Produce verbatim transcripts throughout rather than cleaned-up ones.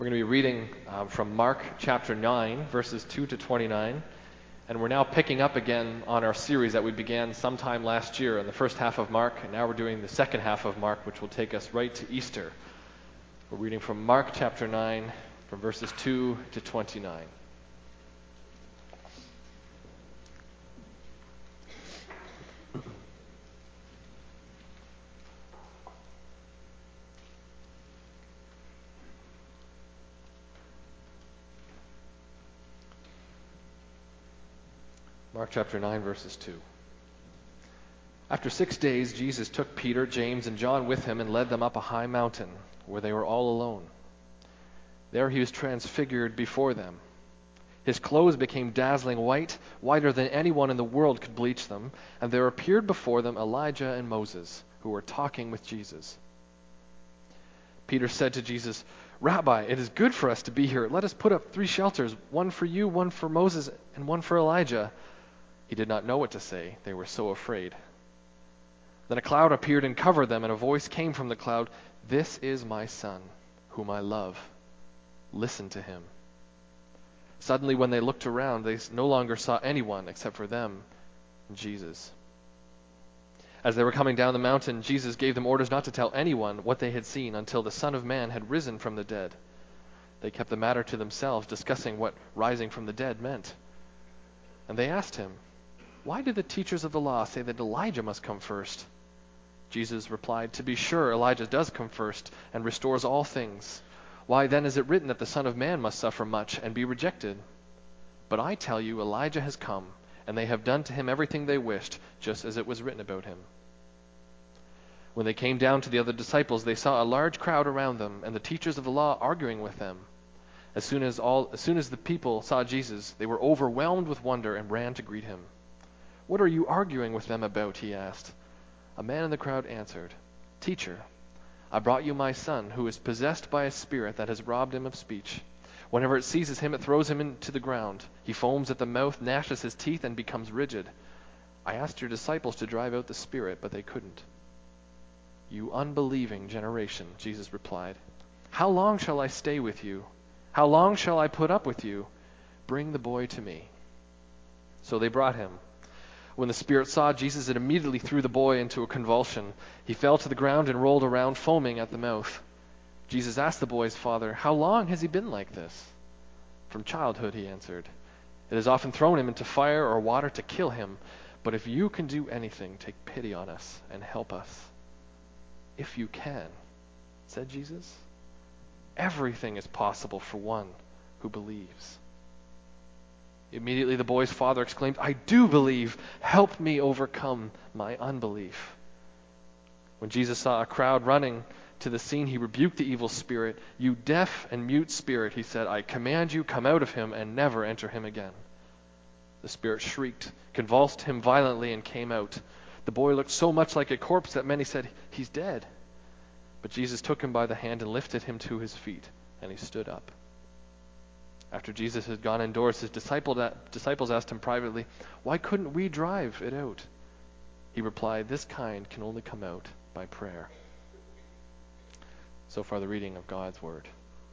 We're going to be reading um, from Mark chapter nine, verses two to twenty-nine. And we're now picking up again on our series that we began sometime last year in the first half of Mark. And now we're doing the second half of Mark, which will take us right to Easter. We're reading from Mark chapter nine, from verses two to twenty-nine. Mark chapter nine, verses two. After six days, Jesus took Peter, James, and John with him and led them up a high mountain where they were all alone. There he was transfigured before them. His clothes became dazzling white, whiter than anyone in the world could bleach them, and there appeared before them Elijah and Moses, who were talking with Jesus. Peter said to Jesus, "Rabbi, it is good for us to be here. Let us put up three shelters, one for you, one for Moses, and one for Elijah." He did not know what to say. They were so afraid. Then a cloud appeared and covered them, and a voice came from the cloud, "This is my son, whom I love. Listen to him." Suddenly, when they looked around, they no longer saw anyone except for them and Jesus. As they were coming down the mountain, Jesus gave them orders not to tell anyone what they had seen until the Son of Man had risen from the dead. They kept the matter to themselves, discussing what rising from the dead meant. And they asked him, "Why do the teachers of the law say that Elijah must come first?" Jesus replied, "To be sure, Elijah does come first and restores all things. Why then is it written that the Son of Man must suffer much and be rejected? But I tell you, Elijah has come, and they have done to him everything they wished, just as it was written about him." When they came down to the other disciples, they saw a large crowd around them, and the teachers of the law arguing with them. As soon as all, as soon as the people saw Jesus, they were overwhelmed with wonder and ran to greet him. "What are you arguing with them about?" he asked. A man in the crowd answered, "Teacher, I brought you my son, who is possessed by a spirit that has robbed him of speech. Whenever it seizes him, it throws him into the ground. He foams at the mouth, gnashes his teeth, and becomes rigid. I asked your disciples to drive out the spirit, but they couldn't." "You unbelieving generation," Jesus replied, "how long shall I stay with you? How long shall I put up with you? Bring the boy to me." So they brought him. When the spirit saw Jesus, it immediately threw the boy into a convulsion. He fell to the ground and rolled around, foaming at the mouth. Jesus asked the boy's father, "How long has he been like this?" "From childhood," he answered. "It has often thrown him into fire or water to kill him. But if you can do anything, take pity on us and help us." "If you can," said Jesus. "Everything is possible for one who believes." Immediately the boy's father exclaimed, "I do believe. Help me overcome my unbelief." When Jesus saw a crowd running to the scene, he rebuked the evil spirit. "You deaf and mute spirit," he said, "I command you, come out of him and never enter him again." The spirit shrieked, convulsed him violently, and came out. The boy looked so much like a corpse that many said, "He's dead." But Jesus took him by the hand and lifted him to his feet, and he stood up. After Jesus had gone indoors, his disciples asked him privately, "Why couldn't we drive it out?" He replied, "This kind can only come out by prayer." So far, the reading of God's word.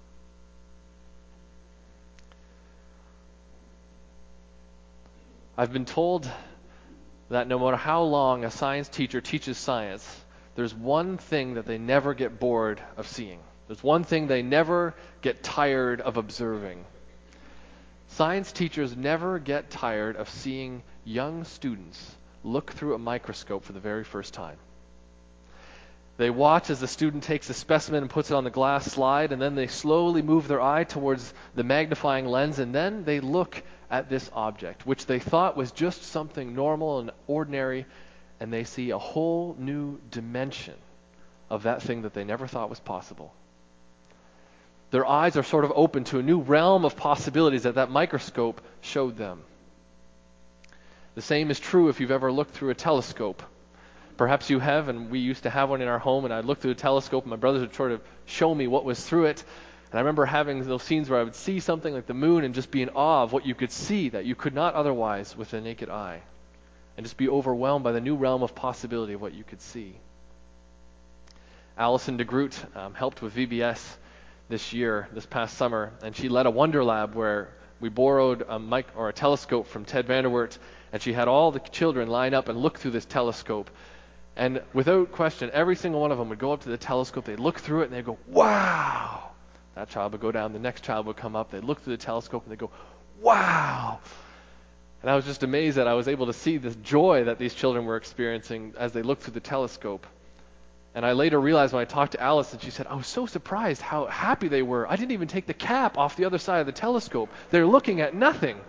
I've been told that no matter how long a science teacher teaches science, there's one thing that they never get bored of seeing. There's one thing they never get tired of observing. Science teachers never get tired of seeing young students look through a microscope for the very first time. They watch as the student takes a specimen and puts it on the glass slide, and then they slowly move their eye towards the magnifying lens, and then they look at this object, which they thought was just something normal and ordinary, and they see a whole new dimension of that thing that they never thought was possible. Their eyes are sort of open to a new realm of possibilities that that microscope showed them. The same is true if you've ever looked through a telescope. Perhaps you have, and we used to have one in our home, and I'd look through the telescope, and my brothers would sort of show me what was through it. And I remember having those scenes where I would see something like the moon and just be in awe of what you could see that you could not otherwise with the naked eye, and just be overwhelmed by the new realm of possibility of what you could see. Alison DeGroot um, helped with V B S this year, this past summer, and she led a Wonder Lab where we borrowed a mic or a telescope from Ted Vanderwert, and she had all the children line up and look through this telescope. And without question, every single one of them would go up to the telescope, they'd look through it, and they'd go, wow! That child would go down, the next child would come up, they'd look through the telescope, and they'd go, wow! And I was just amazed that I was able to see this joy that these children were experiencing as they looked through the telescope. And I later realized when I talked to Alice, and she said, I was so surprised how happy they were. I didn't even take the cap off the other side of the telescope. They're looking at nothing.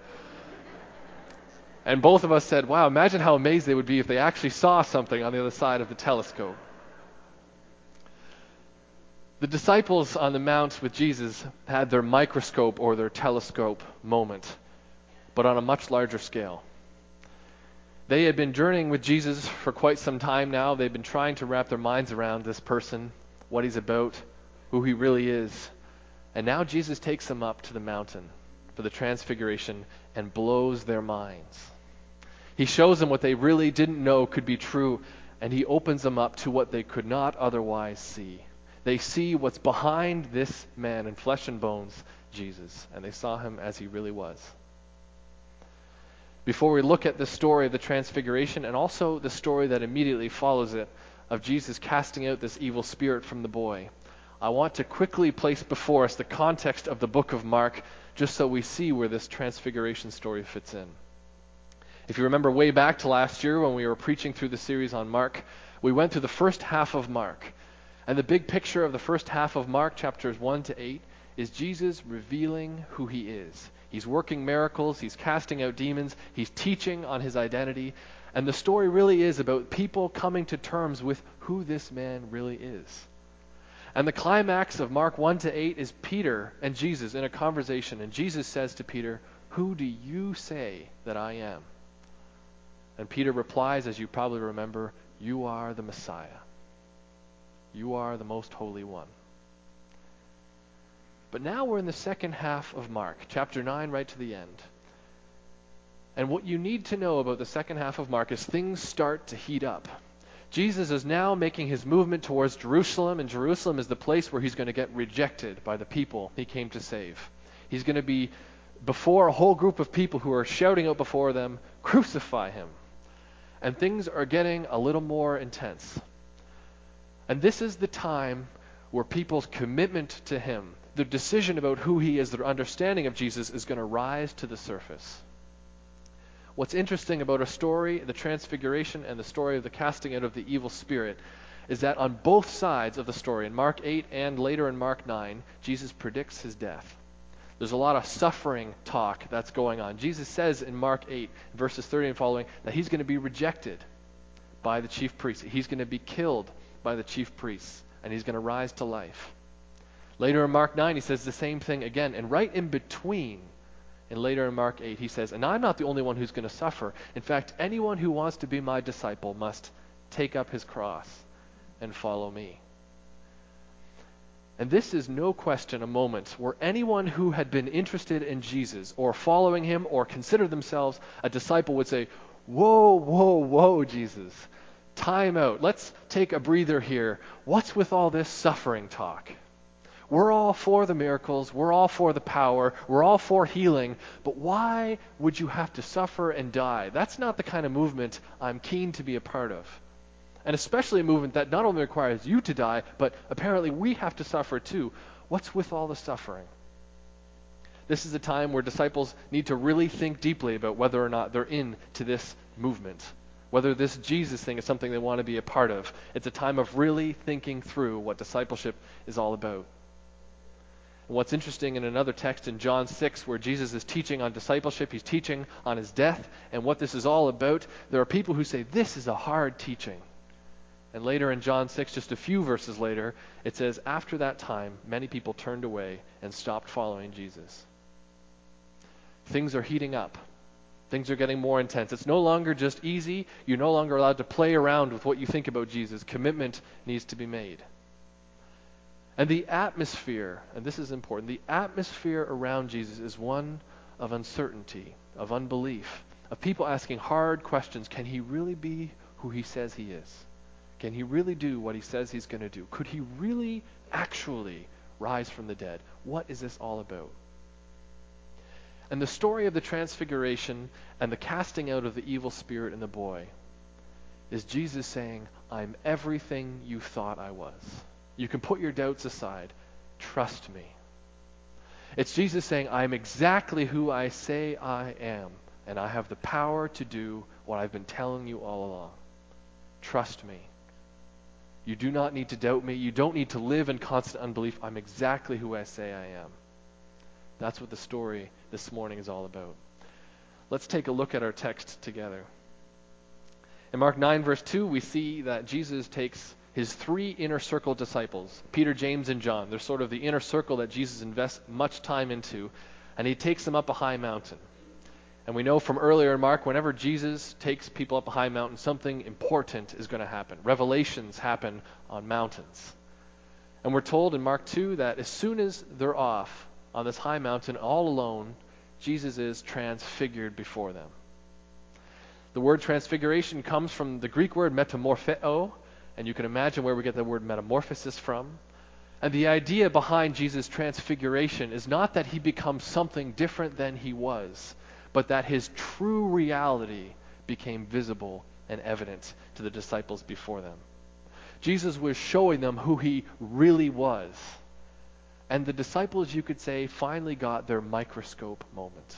And both of us said, wow, imagine how amazed they would be if they actually saw something on the other side of the telescope. The disciples on the Mount with Jesus had their microscope or their telescope moment, but on a much larger scale. They had been journeying with Jesus for quite some time now. They've been trying to wrap their minds around this person, what he's about, who he really is. And now Jesus takes them up to the mountain for the transfiguration and blows their minds. He shows them what they really didn't know could be true, and he opens them up to what they could not otherwise see. They see what's behind this man in flesh and bones, Jesus, and they saw him as he really was. Before we look at the story of the transfiguration and also the story that immediately follows it of Jesus casting out this evil spirit from the boy, I want to quickly place before us the context of the book of Mark just so we see where this transfiguration story fits in. If you remember way back to last year when we were preaching through the series on Mark, we went through the first half of Mark. And the big picture of the first half of Mark, chapters one to eight, is Jesus revealing who he is. He's working miracles, he's casting out demons, he's teaching on his identity, and the story really is about people coming to terms with who this man really is. And the climax of Mark one to eight is Peter and Jesus in a conversation, and Jesus says to Peter, "Who do you say that I am?" And Peter replies, as you probably remember, "You are the Messiah. You are the most holy one." But now we're in the second half of Mark, chapter nine, right to the end. And what you need to know about the second half of Mark is things start to heat up. Jesus is now making his movement towards Jerusalem, and Jerusalem is the place where he's going to get rejected by the people he came to save. He's going to be before a whole group of people who are shouting out before them, "Crucify him." And things are getting a little more intense. And this is the time where people's commitment to him, their decision about who he is, their understanding of Jesus is going to rise to the surface. What's interesting about a story, the transfiguration and the story of the casting out of the evil spirit, is that on both sides of the story, in Mark eight and later in Mark nine, Jesus predicts his death. There's a lot of suffering talk that's going on. Jesus says in Mark eight, verses thirty and following, that he's going to be rejected by the chief priests. He's going to be killed by the chief priests, and he's going to rise to life. Later in Mark nine, he says the same thing again. And right in between, and later in Mark eight, he says, "And I'm not the only one who's going to suffer. In fact, anyone who wants to be my disciple must take up his cross and follow me." And this is no question a moment where anyone who had been interested in Jesus or following him or considered themselves a disciple would say, "Whoa, whoa, whoa, Jesus. Time out. Let's take a breather here. What's with all this suffering talk? We're all for the miracles. We're all for the power. We're all for healing. But why would you have to suffer and die? That's not the kind of movement I'm keen to be a part of. And especially a movement that not only requires you to die, but apparently we have to suffer too. What's with all the suffering?" This is a time where disciples need to really think deeply about whether or not they're into this movement, whether this Jesus thing is something they want to be a part of. It's a time of really thinking through what discipleship is all about. And what's interesting in another text in John six, where Jesus is teaching on discipleship, he's teaching on his death and what this is all about, there are people who say, "This is a hard teaching." And later in John six, just a few verses later, it says, "After that time, many people turned away and stopped following Jesus." Things are heating up. Things are getting more intense. It's no longer just easy. You're no longer allowed to play around with what you think about Jesus. Commitment needs to be made. And the atmosphere, and this is important, the atmosphere around Jesus is one of uncertainty, of unbelief, of people asking hard questions. Can he really be who he says he is? Can he really do what he says he's going to do? Could he really, actually, rise from the dead. What is this all about? And the story of the transfiguration and the casting out of the evil spirit in the boy is Jesus saying, I'm everything you thought I was. You can put your doubts aside. Trust me. It's Jesus saying, I'm exactly who I say I am, and I have the power to do what I've been telling you all along. Trust me. You do not need to doubt me. You don't need to live in constant unbelief. I'm exactly who I say I am. That's what the story this morning is all about. Let's take a look at our text together. In Mark nine, verse two, we see that Jesus takes his three inner circle disciples, Peter, James, and John. They're sort of the inner circle that Jesus invests much time into, and he takes them up a high mountain. And we know from earlier in Mark, whenever Jesus takes people up a high mountain, something important is going to happen. Revelations happen on mountains. And we're told in Mark two that as soon as they're off on this high mountain all alone, Jesus is transfigured before them. The word transfiguration comes from the Greek word metamorpheo, and you can imagine where we get the word metamorphosis from. And the idea behind Jesus' transfiguration is not that he becomes something different than he was, but that his true reality became visible and evident to the disciples before them. Jesus was showing them who he really was. And the disciples, you could say, finally got their microscope moment.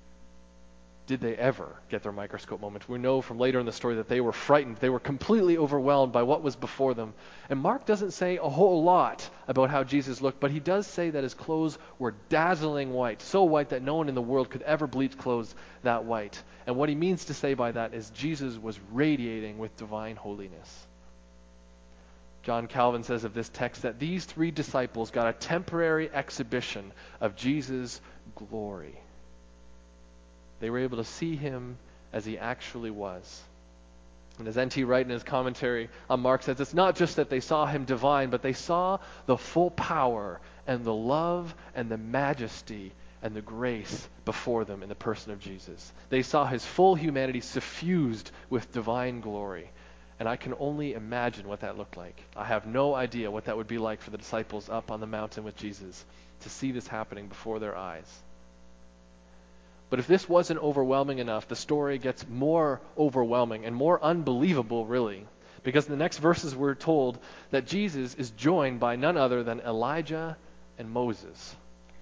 Did they ever get their microscope moment? We know from later in the story that they were frightened. They were completely overwhelmed by what was before them. And Mark doesn't say a whole lot about how Jesus looked, but he does say that his clothes were dazzling white, so white that no one in the world could ever bleach clothes that white. And what he means to say by that is Jesus was radiating with divine holiness. John Calvin says of this text that these three disciples got a temporary exhibition of Jesus' glory. They were able to see him as he actually was. And as N T Wright in his commentary on Mark says, it's not just that they saw him divine, but they saw the full power and the love and the majesty and the grace before them in the person of Jesus. They saw his full humanity suffused with divine glory. And I can only imagine what that looked like. I have no idea what that would be like for the disciples up on the mountain with Jesus to see this happening before their eyes. But if this wasn't overwhelming enough, the story gets more overwhelming and more unbelievable, really. Because in the next verses we're told that Jesus is joined by none other than Elijah and Moses.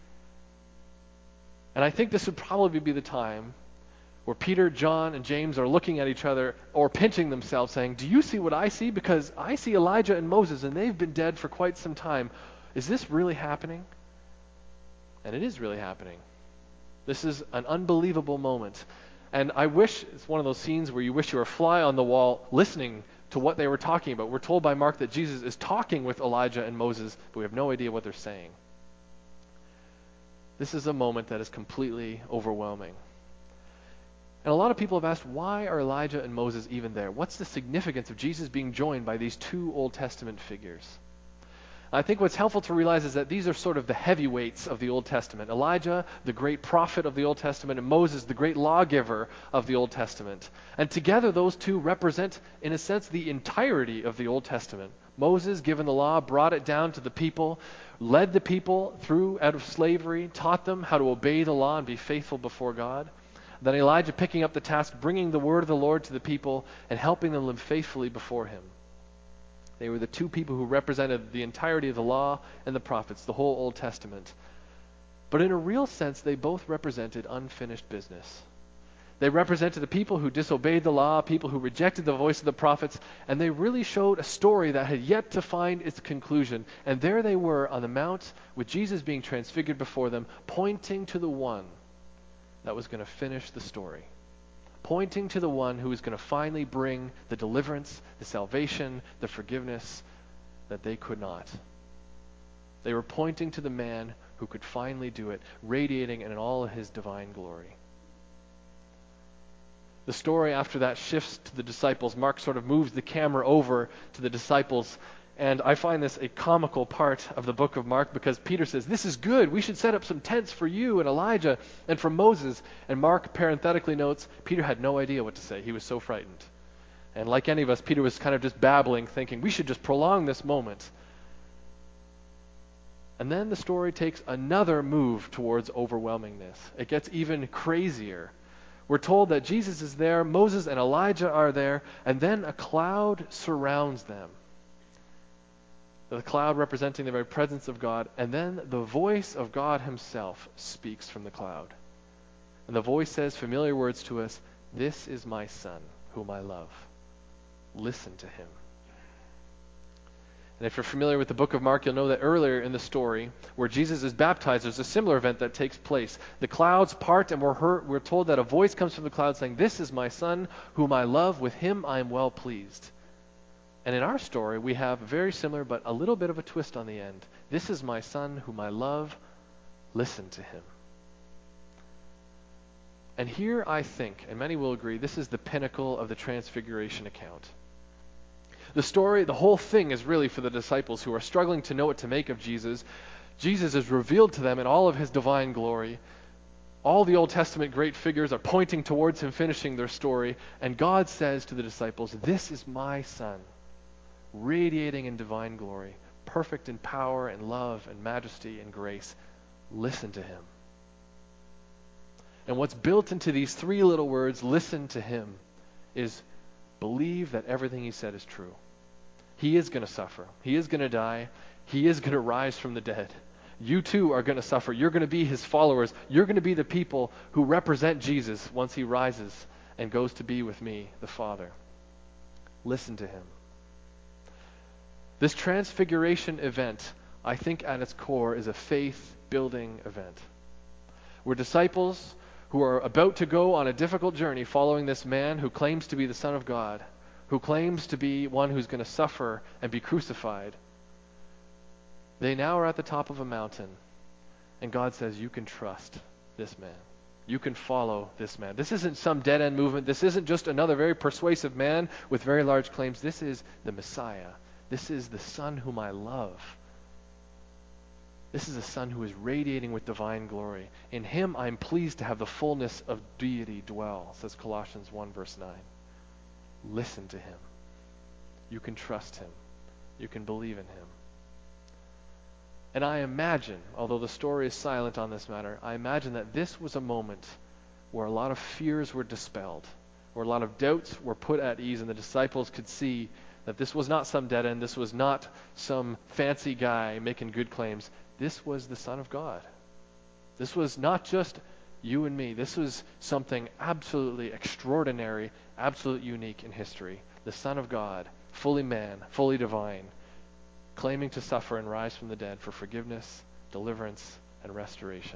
And I think this would probably be the time where Peter, John, and James are looking at each other or pinching themselves saying, do you see what I see? Because I see Elijah and Moses and they've been dead for quite some time. Is this really happening? And it is really happening. This is an unbelievable moment. And I wish, it's one of those scenes where you wish you were a fly on the wall listening to what they were talking about. We're told by Mark that Jesus is talking with Elijah and Moses, but we have no idea what they're saying. This is a moment that is completely overwhelming. And a lot of people have asked, why are Elijah and Moses even there? What's the significance of Jesus being joined by these two Old Testament figures? I think what's helpful to realize is that these are sort of the heavyweights of the Old Testament. Elijah, the great prophet of the Old Testament, and Moses, the great lawgiver of the Old Testament. And together those two represent, in a sense, the entirety of the Old Testament. Moses, given the law, brought it down to the people, led the people through out of slavery, taught them how to obey the law and be faithful before God. Then Elijah picking up the task, bringing the word of the Lord to the people and helping them live faithfully before him. They were the two people who represented the entirety of the law and the prophets, the whole Old Testament. But in a real sense, they both represented unfinished business. They represented the people who disobeyed the law, people who rejected the voice of the prophets, and they really showed a story that had yet to find its conclusion. And there they were on the mount with Jesus being transfigured before them, pointing to the one that was going to finish the story. Pointing to the one who was going to finally bring the deliverance, the salvation, the forgiveness that they could not. They were pointing to the man who could finally do it, radiating in all of his divine glory. The story after that shifts to the disciples. Mark sort of moves the camera over to the disciples. And I find this a comical part of the book of Mark because Peter says, this is good. We should set up some tents for you and Elijah and for Moses. And Mark parenthetically notes, Peter had no idea what to say. He was so frightened. And like any of us, Peter was kind of just babbling, thinking, we should just prolong this moment. And then the story takes another move towards overwhelmingness. It gets even crazier. We're told that Jesus is there, Moses and Elijah are there, and then a cloud surrounds them. The cloud representing the very presence of God, and then the voice of God himself speaks from the cloud. And the voice says familiar words to us, "This is my son, whom I love. Listen to him." And if you're familiar with the book of Mark, you'll know that earlier in the story, where Jesus is baptized, there's a similar event that takes place. The clouds part, and we're, heard, we're told that a voice comes from the cloud saying, "This is my son, whom I love. With him I am well pleased." And in our story, we have very similar, but a little bit of a twist on the end. "This is my son, whom I love. Listen to him." And here I think, and many will agree, this is the pinnacle of the Transfiguration account. The story, the whole thing is really for the disciples who are struggling to know what to make of Jesus. Jesus is revealed to them in all of his divine glory. All the Old Testament great figures are pointing towards him finishing their story. And God says to the disciples, "This is my son, radiating in divine glory, perfect in power and love and majesty and grace. Listen to him." And what's built into these three little words, "listen to him," is believe that everything he said is true. He is going to suffer. He is going to die. He is going to rise from the dead. You too are going to suffer. You're going to be his followers. You're going to be the people who represent Jesus once he rises and goes to be with me, the Father. Listen to him. This transfiguration event, I think at its core, is a faith-building event. We're disciples who are about to go on a difficult journey following this man who claims to be the Son of God, who claims to be one who's going to suffer and be crucified. They now are at the top of a mountain, and God says, "You can trust this man. You can follow this man." This isn't some dead-end movement. This isn't just another very persuasive man with very large claims. This is the Messiah. This is the Son whom I love. This is a son who is radiating with divine glory. In him I am pleased to have the fullness of deity dwell, says Colossians one verse nine. Listen to him. You can trust him. You can believe in him. And I imagine, although the story is silent on this matter, I imagine that this was a moment where a lot of fears were dispelled, where a lot of doubts were put at ease, and the disciples could see that this was not some dead end, this was not some fancy guy making good claims. This was the Son of God. This was not just you and me. This was something absolutely extraordinary, absolutely unique in history. The Son of God, fully man, fully divine, claiming to suffer and rise from the dead for forgiveness, deliverance, and restoration.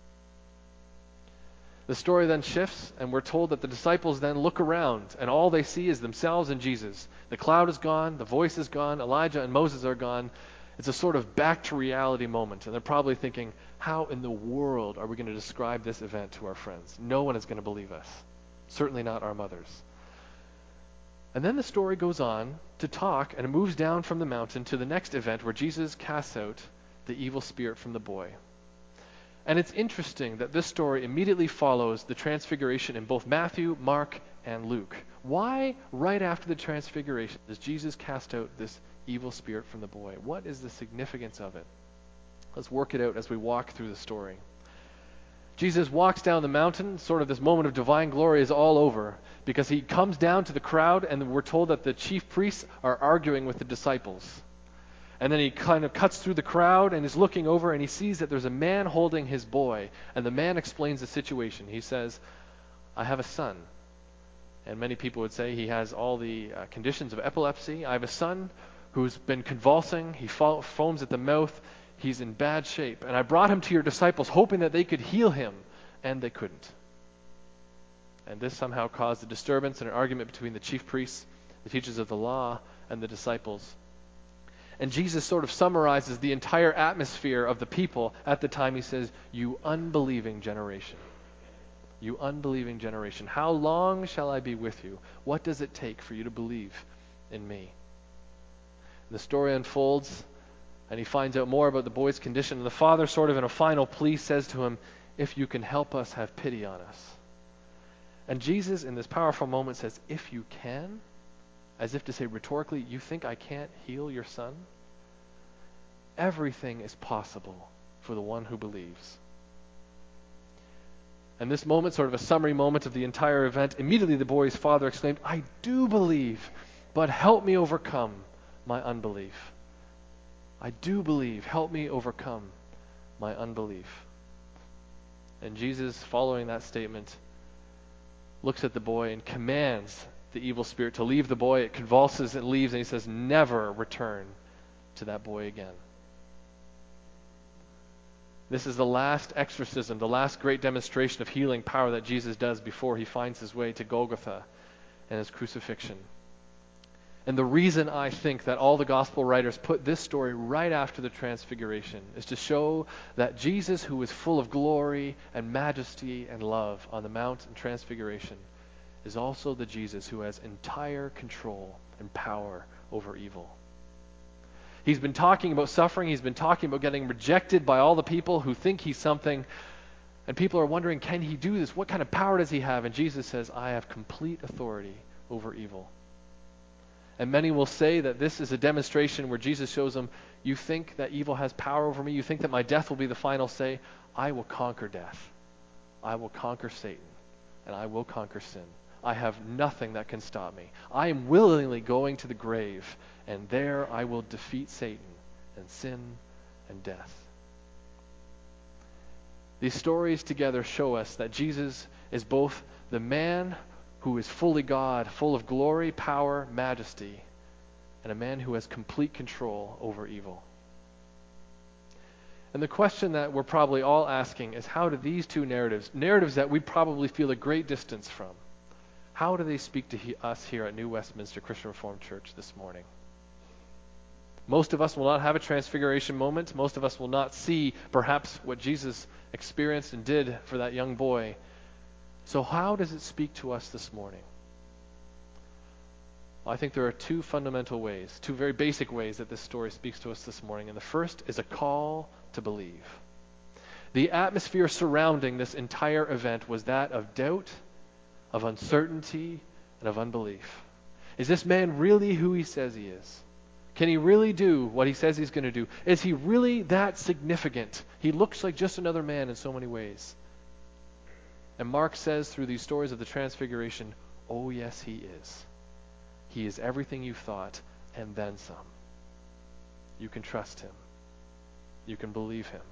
The story then shifts, and we're told that the disciples then look around, and all they see is themselves and Jesus. The cloud is gone, the voice is gone, Elijah and Moses are gone. It's a sort of back to reality moment, and they're probably thinking, how in the world are we going to describe this event to our friends? No one is going to believe us. Certainly not our mothers. And then the story goes on to talk, and it moves down from the mountain to the next event where Jesus casts out the evil spirit from the boy. And it's interesting that this story immediately follows the transfiguration in both Matthew, Mark, and Luke. Why, right after the transfiguration, does Jesus cast out this evil spirit from the boy? What is the significance of it? Let's work it out as we walk through the story. Jesus walks down the mountain, sort of this moment of divine glory is all over, because he comes down to the crowd, and we're told that the chief priests are arguing with the disciples. And then he kind of cuts through the crowd and is looking over, and he sees that there's a man holding his boy, and the man explains the situation. He says, "I have a son." And many people would say he has all the uh, conditions of epilepsy. "I have a son who's been convulsing. He fo- foams at the mouth. He's in bad shape. And I brought him to your disciples, hoping that they could heal him, and they couldn't." And this somehow caused a disturbance and an argument between the chief priests, the teachers of the law, and the disciples. And Jesus sort of summarizes the entire atmosphere of the people at the time. He says, "You unbelieving generation. You unbelieving generation. How long shall I be with you? What does it take for you to believe in me?" And the story unfolds, and he finds out more about the boy's condition. And the father, sort of in a final plea, says to him, "If you can help us, have pity on us." And Jesus, in this powerful moment, says, "If you can," as if to say rhetorically, "You think I can't heal your son?" everything is possible for the one who believes. And this moment, sort of a summary moment of the entire event, immediately the boy's father exclaimed, "I do believe, but help me overcome my unbelief." I do believe, help me overcome my unbelief. And Jesus, following that statement, looks at the boy and commands the evil spirit to leave the boy. It convulses and leaves, and he says, "Never return to that boy again." This is the last exorcism, the last great demonstration of healing power that Jesus does before he finds his way to Golgotha and his crucifixion. And the reason I think that all the gospel writers put this story right after the transfiguration is to show that Jesus, who was full of glory and majesty and love on the Mount of Transfiguration, is also the Jesus who has entire control and power over evil. He's been talking about suffering. He's been talking about getting rejected by all the people who think he's something. And people are wondering, can he do this? What kind of power does he have? And Jesus says, I have complete authority over evil. And many will say that this is a demonstration where Jesus shows them, you think that evil has power over me? You think that my death will be the final say? I will conquer death. I will conquer Satan. And I will conquer sin. I have nothing that can stop me. I am willingly going to the grave, and there I will defeat Satan and sin and death. These stories together show us that Jesus is both the man who is fully God, full of glory, power, majesty, and a man who has complete control over evil. And the question that we're probably all asking is, how do these two narratives, narratives that we probably feel a great distance from, how do they speak to he, us here at New Westminster Christian Reformed Church this morning? Most of us will not have a transfiguration moment. Most of us will not see perhaps what Jesus experienced and did for that young boy. So how does it speak to us this morning? Well, I think there are two fundamental ways, two very basic ways that this story speaks to us this morning. And the first is a call to believe. The atmosphere surrounding this entire event was that of doubt, of uncertainty, and of unbelief. Is this man really who he says he is? Can he really do what he says he's going to do? Is he really that significant? He looks like just another man in so many ways. And Mark says through these stories of the Transfiguration, oh yes, he is. He is everything you thought, and then some. You can trust him. You can believe him.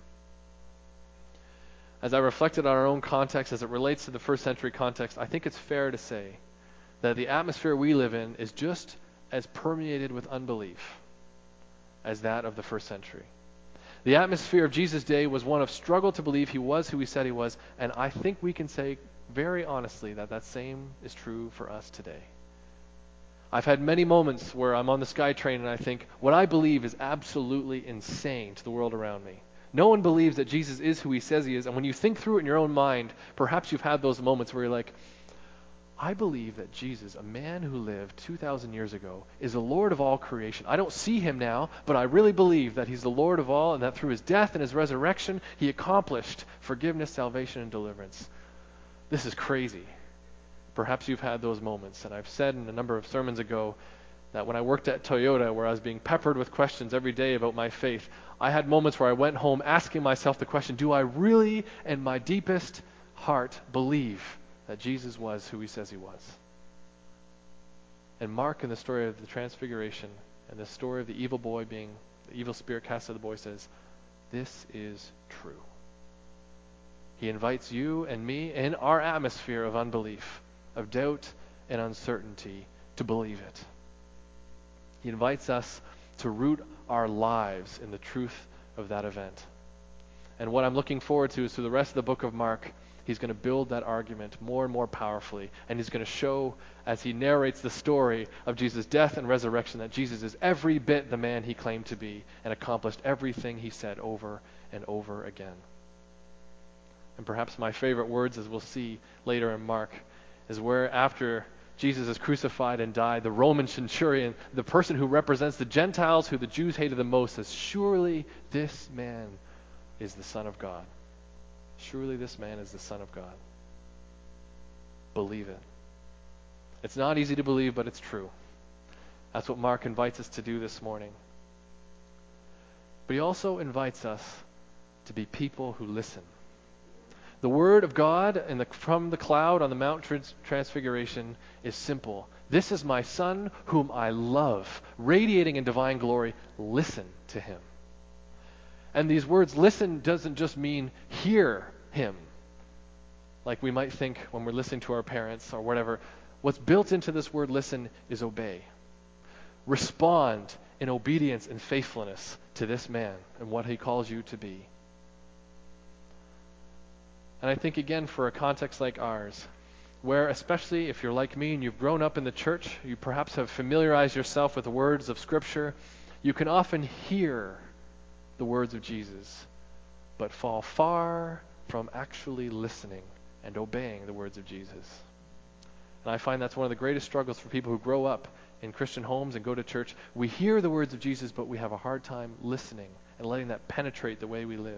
As I reflected on our own context as it relates to the first century context, I think it's fair to say that the atmosphere we live in is just as permeated with unbelief as that of the first century. The atmosphere of Jesus' day was one of struggle to believe he was who he said he was, and I think we can say very honestly that that same is true for us today. I've had many moments where I'm on the SkyTrain and I think, what I believe is absolutely insane to the world around me. No one believes that Jesus is who he says he is, and when you think through it in your own mind, perhaps you've had those moments where you're like, I believe that Jesus, a man who lived two thousand years ago, is the Lord of all creation. I don't see him now, but I really believe that he's the Lord of all, and that through his death and his resurrection, he accomplished forgiveness, salvation, and deliverance. This is crazy. Perhaps you've had those moments, and I've said in a number of sermons ago that when I worked at Toyota, where I was being peppered with questions every day about my faith, I had moments where I went home asking myself the question, do I really, in my deepest heart, believe that Jesus was who he says he was? And Mark, in the story of the Transfiguration and the story of the evil boy being, the evil spirit cast out of the boy, says, this is true. He invites you and me in our atmosphere of unbelief, of doubt and uncertainty, to believe it. He invites us to root our lives in the truth of that event. And what I'm looking forward to is through the rest of the book of Mark, he's going to build that argument more and more powerfully. And he's going to show, as he narrates the story of Jesus' death and resurrection, that Jesus is every bit the man he claimed to be and accomplished everything he said over and over again. And perhaps my favorite words, as we'll see later in Mark, is where after Jesus is crucified and died, the Roman centurion, the person who represents the Gentiles who the Jews hated the most, says, surely this man is the Son of God. Surely this man is the Son of God. Believe it. It's not easy to believe, but it's true. That's what Mark invites us to do this morning. But he also invites us to be people who listen. The word of God in the, from the cloud on the Mount Trans- Transfiguration is simple. This is my Son whom I love, radiating in divine glory. Listen to him. And these words, listen, doesn't just mean hear him, like we might think when we're listening to our parents or whatever. What's built into this word listen is obey. Respond in obedience and faithfulness to this man and what he calls you to be. And I think, again, for a context like ours, where especially if you're like me and you've grown up in the church, you perhaps have familiarized yourself with the words of Scripture, you can often hear the words of Jesus, but fall far from actually listening and obeying the words of Jesus. And I find that's one of the greatest struggles for people who grow up in Christian homes and go to church. We hear the words of Jesus, but we have a hard time listening and letting that penetrate the way we live.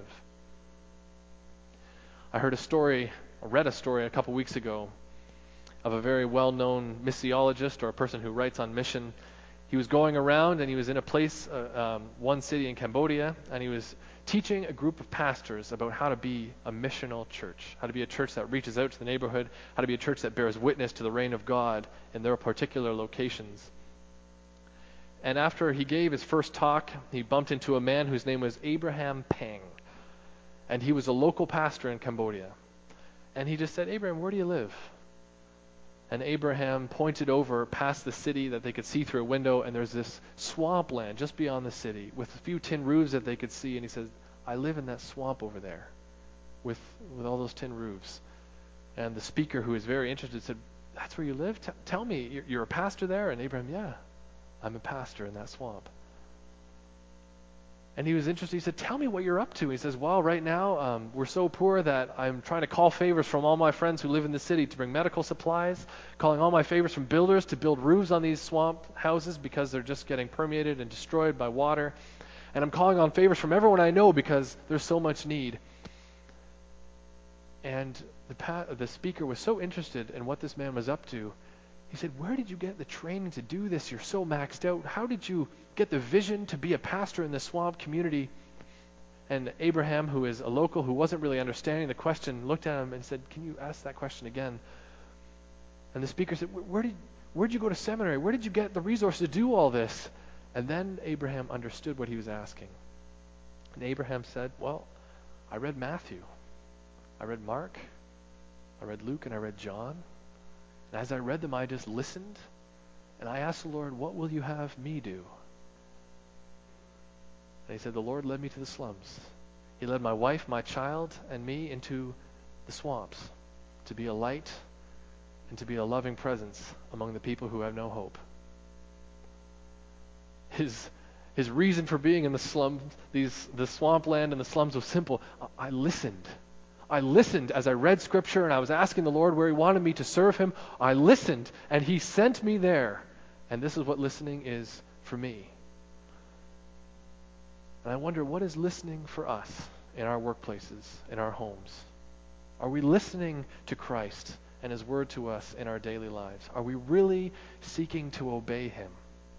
I heard a story, I read a story a couple weeks ago of a very well-known missiologist, or a person who writes on mission. He was going around and he was in a place, uh, um, one city in Cambodia, and he was teaching a group of pastors about how to be a missional church, how to be a church that reaches out to the neighborhood, how to be a church that bears witness to the reign of God in their particular locations. And after he gave his first talk, he bumped into a man whose name was Abraham Pang. And he was a local pastor in Cambodia. And he just said, Abraham, where do you live? And Abraham pointed over past the city that they could see through a window, and there's this swampland just beyond the city with a few tin roofs that they could see. And he says, I live in that swamp over there with, with all those tin roofs. And the speaker, who was very interested, said, that's where you live? T- tell me, you're, you're a pastor there? And Abraham, yeah, I'm a pastor in that swamp. And he was interested. He said, tell me what you're up to. He says, well, right now um, we're so poor that I'm trying to call favors from all my friends who live in the city to bring medical supplies, calling all my favors from builders to build roofs on these swamp houses because they're just getting permeated and destroyed by water. And I'm calling on favors from everyone I know because there's so much need. And the, pa- the speaker was so interested in what this man was up to. He said, where did you get the training to do this? You're so maxed out. How did you get the vision to be a pastor in the swamp community? And Abraham, who is a local who wasn't really understanding the question, looked at him and said, can you ask that question again? And the speaker said, where did where did you go to seminary? Where did you get the resources to do all this? And then Abraham understood what he was asking. And Abraham said, well, I read Matthew. I read Mark. I read Luke, and I read John. And as I read them, I just listened, and I asked the Lord, what will you have me do? And he said, the Lord led me to the slums. He led my wife, my child, and me into the swamps to be a light and to be a loving presence among the people who have no hope. His, his reason for being in the slums, these, the swampland and the slums was simple. I, I listened. I listened as I read Scripture, and I was asking the Lord where he wanted me to serve him. I listened, and he sent me there. And this is what listening is for me. And I wonder, what is listening for us in our workplaces, in our homes? Are we listening to Christ and his word to us in our daily lives? Are we really seeking to obey him?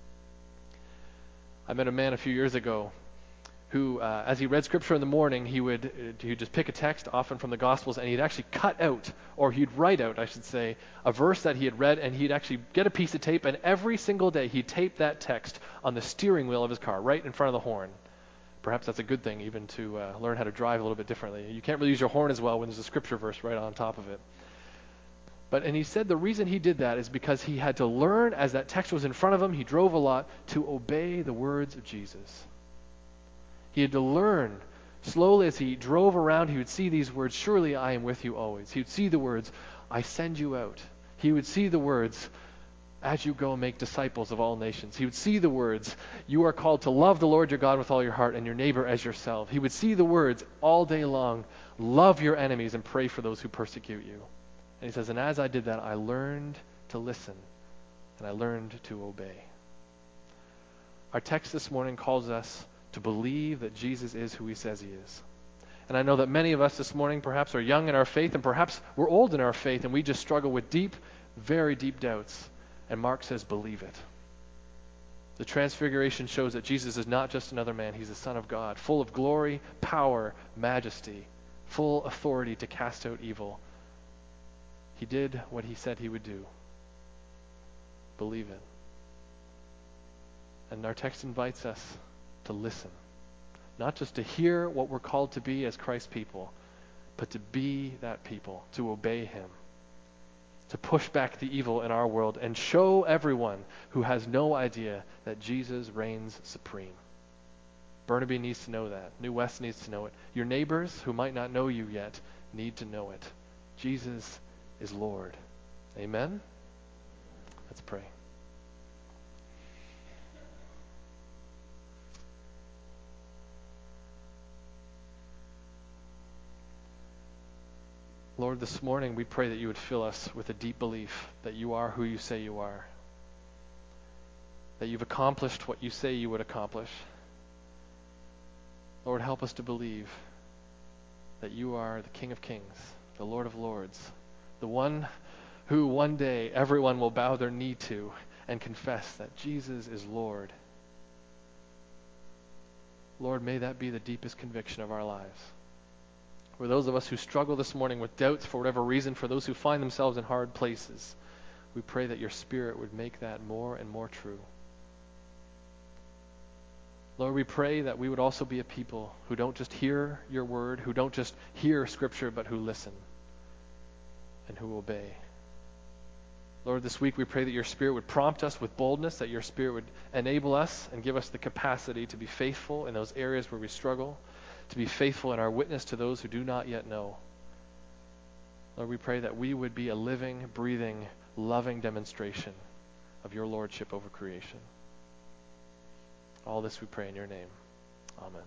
I met a man a few years ago who, uh, as he read Scripture in the morning, he would uh, he would just pick a text, often from the Gospels, and he'd actually cut out, or he'd write out, I should say, a verse that he had read, and he'd actually get a piece of tape, and every single day he'd tape that text on the steering wheel of his car, right in front of the horn. Perhaps that's a good thing, even to uh, learn how to drive a little bit differently. You can't really use your horn as well when there's a Scripture verse right on top of it. But, and he said the reason he did that is because he had to learn, as that text was in front of him, he drove a lot, to obey the words of Jesus. He had to learn slowly as he drove around. He would see these words, surely I am with you always. He would see the words, I send you out. He would see the words, as you go and make disciples of all nations. He would see the words, you are called to love the Lord your God with all your heart and your neighbor as yourself. He would see the words all day long, love your enemies and pray for those who persecute you. And he says, and as I did that, I learned to listen and I learned to obey. Our text this morning calls us to believe that Jesus is who he says he is. And I know that many of us this morning perhaps are young in our faith, and perhaps we're old in our faith, and we just struggle with deep, very deep doubts. And Mark says, believe it. The transfiguration shows that Jesus is not just another man. He's the Son of God, full of glory, power, majesty, full authority to cast out evil. He did what he said he would do. Believe it. And our text invites us to listen, not just to hear what we're called to be as Christ's people, but to be that people, to obey him, to push back the evil in our world and show everyone who has no idea that Jesus reigns supreme. Burnaby needs to know that. New West needs to know it. Your neighbors who might not know you yet need to know it. Jesus is Lord. Amen? Let's pray. Lord, this morning we pray that you would fill us with a deep belief that you are who you say you are, that you've accomplished what you say you would accomplish. Lord, help us to believe that you are the King of Kings, the Lord of Lords, the one who one day everyone will bow their knee to and confess that Jesus is Lord. Lord, may that be the deepest conviction of our lives. For those of us who struggle this morning with doubts for whatever reason, for those who find themselves in hard places, we pray that your Spirit would make that more and more true. Lord, we pray that we would also be a people who don't just hear your word, who don't just hear Scripture, but who listen and who obey. Lord, this week we pray that your Spirit would prompt us with boldness, that your Spirit would enable us and give us the capacity to be faithful in those areas where we struggle, to be faithful in our witness to those who do not yet know. Lord, we pray that we would be a living, breathing, loving demonstration of your lordship over creation. All this we pray in your name. Amen.